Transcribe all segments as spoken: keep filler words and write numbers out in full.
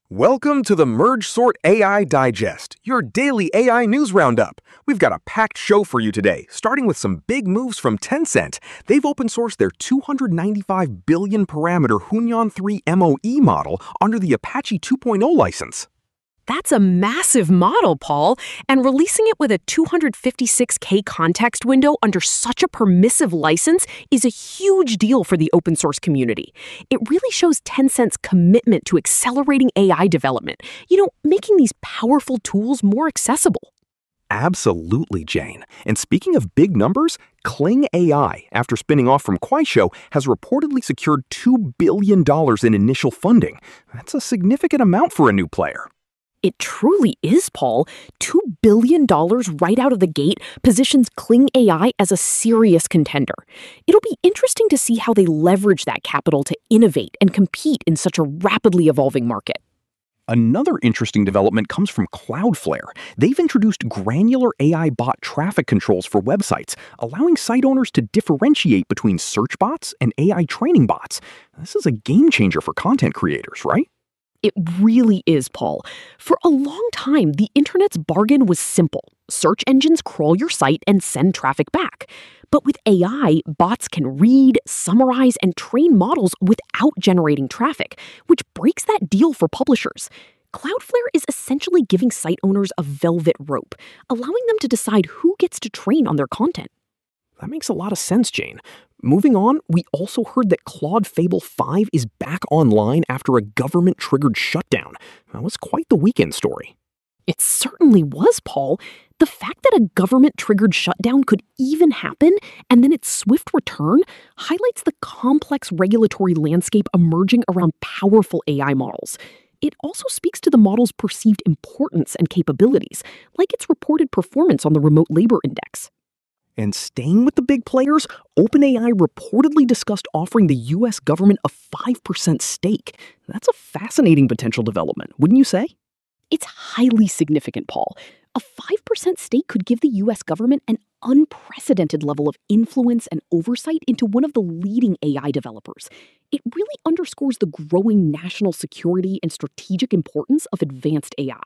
Welcome to the MergeSort A I Digest, your daily A I news roundup. We've got a packed show for you today, starting with some big moves from Tencent. They've open-sourced their two hundred ninety-five billion parameter Hunyuan three M O E model under the Apache two point oh license. That's a massive model, Paul, and releasing it with a two hundred fifty-six K context window under such a permissive license is a huge deal for the open source community. It really shows Tencent's commitment to accelerating A I development, you know, making these powerful tools more accessible. Absolutely, Jane. And speaking of big numbers, Kling A I, after spinning off from Kuaishou, has reportedly secured two billion dollars in initial funding. That's a significant amount for a new player. It truly is, Paul. two billion dollars right out of the gate positions Kling A I as a serious contender. It'll be interesting to see how they leverage that capital to innovate and compete in such a rapidly evolving market. Another interesting development comes from Cloudflare. They've introduced granular A I bot traffic controls for websites, allowing site owners to differentiate between search bots and A I training bots. This is a game changer for content creators, right? It really is, Paul. For a long time, the internet's bargain was simple. Search engines crawl your site and send traffic back. But with A I, bots can read, summarize, and train models without generating traffic, which breaks that deal for publishers. Cloudflare is essentially giving site owners a velvet rope, allowing them to decide who gets to train on their content. That makes a lot of sense, Jane. Moving on, we also heard that Claude Fable five is back online after a government-triggered shutdown. That was quite the weekend story. It certainly was, Paul. The fact that a government-triggered shutdown could even happen and then its swift return highlights the complex regulatory landscape emerging around powerful A I models. It also speaks to the model's perceived importance and capabilities, like its reported performance on the Remote Labor Index. And staying with the big players, OpenAI reportedly discussed offering the U S government a five percent stake. That's a fascinating potential development, wouldn't you say? It's highly significant, Paul. A five percent stake could give the U S government an unprecedented level of influence and oversight into one of the leading A I developers. It really underscores the growing national security and strategic importance of advanced A I.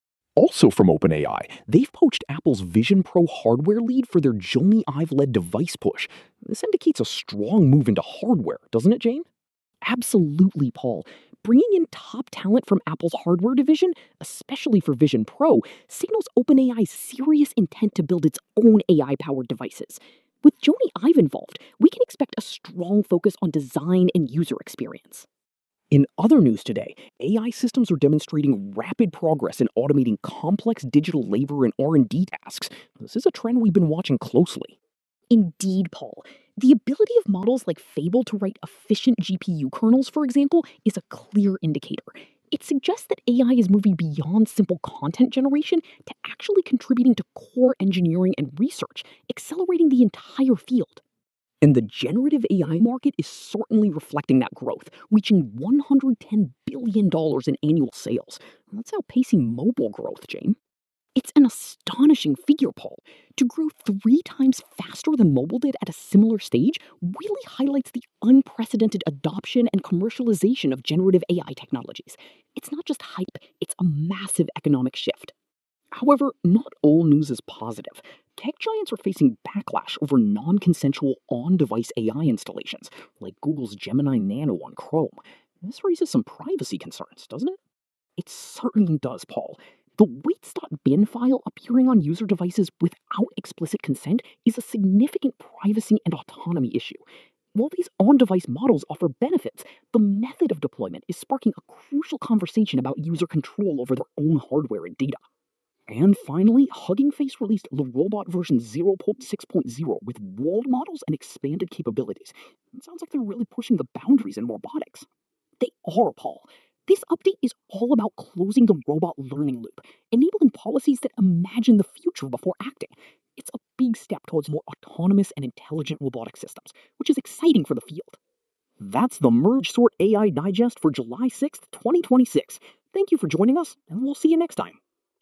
Also from OpenAI, they've poached Apple's Vision Pro hardware lead for their Jony Ive-led device push. This indicates a strong move into hardware, doesn't it, Jane? Absolutely, Paul. Bringing in top talent from Apple's hardware division, especially for Vision Pro, signals OpenAI's serious intent to build its own A I-powered devices. With Jony Ive involved, we can expect a strong focus on design and user experience. In other news today, A I systems are demonstrating rapid progress in automating complex digital labor and R and D tasks. This is a trend we've been watching closely. Indeed, Paul. The ability of models like Fable to write efficient G P U kernels, for example, is a clear indicator. It suggests that A I is moving beyond simple content generation to actually contributing to core engineering and research, accelerating the entire field. And the generative A I market is certainly reflecting that growth, reaching one hundred ten billion dollars in annual sales. That's outpacing mobile growth, Jane. It's an astonishing figure, Paul. To grow three times faster than mobile did at a similar stage really highlights the unprecedented adoption and commercialization of generative A I technologies. It's not just hype, it's a massive economic shift. However, not all news is positive. Tech giants are facing backlash over non-consensual on-device A I installations, like Google's Gemini Nano on Chrome. This raises some privacy concerns, doesn't it? It certainly does, Paul. The weights.bin file appearing on user devices without explicit consent is a significant privacy and autonomy issue. While these on-device models offer benefits, the method of deployment is sparking a crucial conversation about user control over their own hardware and data. And finally, Hugging Face released the robot version zero point six point zero with walled models and expanded capabilities. It sounds like they're really pushing the boundaries in robotics. They are, Paul. This update is all about closing the robot learning loop, enabling policies that imagine the future before acting. It's a big step towards more autonomous and intelligent robotic systems, which is exciting for the field. That's the MergeSort A I Digest for July sixth, twenty twenty-six. Thank you for joining us, and we'll see you next time.